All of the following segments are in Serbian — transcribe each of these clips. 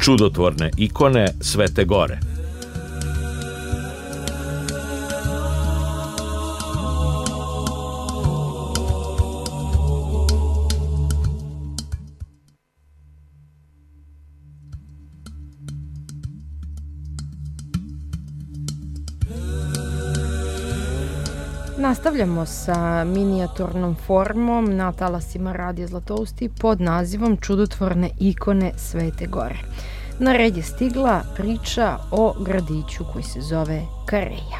čudotvorne ikone Svete Gore. Nastavljamo sa minijaturnom formom na talasima Radija Zlatousti pod nazivom Čudotvorne ikone Svete Gore. Na red je stigla priča o gradiću koji se zove Kareja.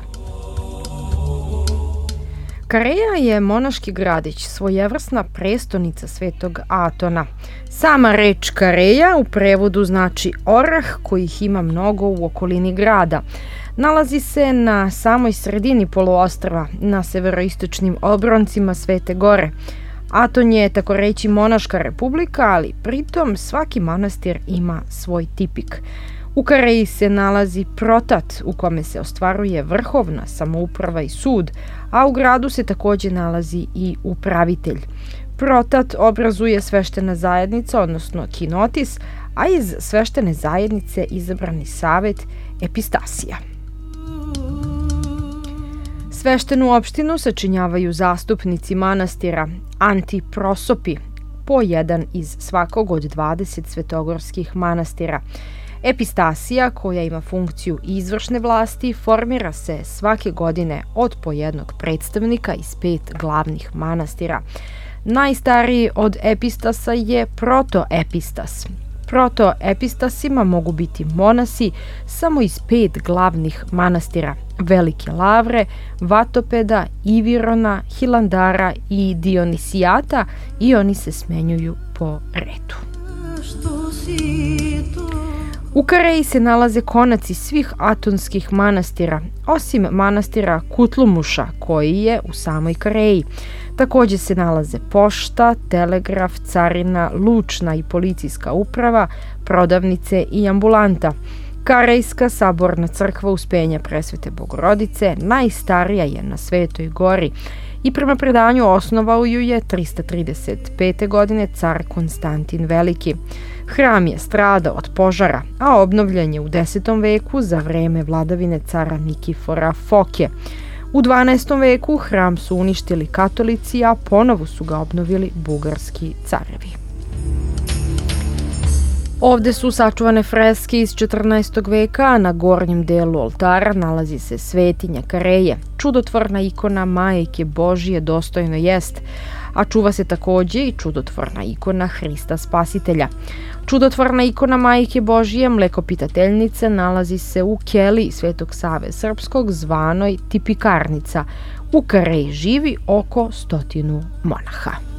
Kareja je monaški gradić, svojevrsna prestonica Svetog Atona. Sama reč Kareja u prevodu znači orah, kojih ima mnogo u okolini grada. Nalazi se na samoj sredini poluostrva, na severoistočnim obroncima Svete Gore. Aton je tako reći monaška republika, ali pritom svaki manastir ima svoj tipik. U Kareji se nalazi protat u kome se ostvaruje vrhovna samouprava i sud, a u gradu se takođe nalazi i upravitelj. Protat obrazuje sveštena zajednica, odnosno kinotis, a iz sveštene zajednice izabrani savet epistasija. Sveštenu opštinu sačinjavaju zastupnici manastira, antiprosopi, po jedan iz svakog od 20 svetogorskih manastira. Epistasija, koja ima funkciju izvršne vlasti, formira se svake godine od po jednog predstavnika iz 5 glavnih manastira. Najstariji od epistasa je protoepistas. Protoepistasima mogu biti monasi samo iz 5 glavnih manastira: Velike Lavre, Vatopeda, Ivirona, Hilandara i Dionisijata, i oni se smenjuju po redu. U Kareji se nalaze konaci svih atonskih manastira, osim manastira Kutlumuša, koji je u samoj Kareji. Takođe se nalaze pošta, telegraf, carina, lučna i policijska uprava, prodavnice i ambulanta. Karejska saborna crkva Uspenja Presvete Bogorodice najstarija je na Svetoj Gori i prema predanju osnovao ju je 335. godine car Konstantin Veliki. Hram je stradao od požara, a obnovljen je u 10. veku za vreme vladavine cara Nikifora Foke. U 12. veku hram su uništili katolici, a ponovo su ga obnovili bugarski carevi. Ovde su sačuvane freske iz 14. veka, a na gornjem delu oltara nalazi se svetinja Kareje, čudotvorna ikona Majke Božije Dostojno jest, a čuva se takođe i čudotvorna ikona Hrista Spasitelja. Čudotvorna ikona Majke Božije Mlekopitateljnice nalazi se u keliji Svetog Save Srpskog zvanoj Tipikarnica. U Kareji živi oko 100 monaha.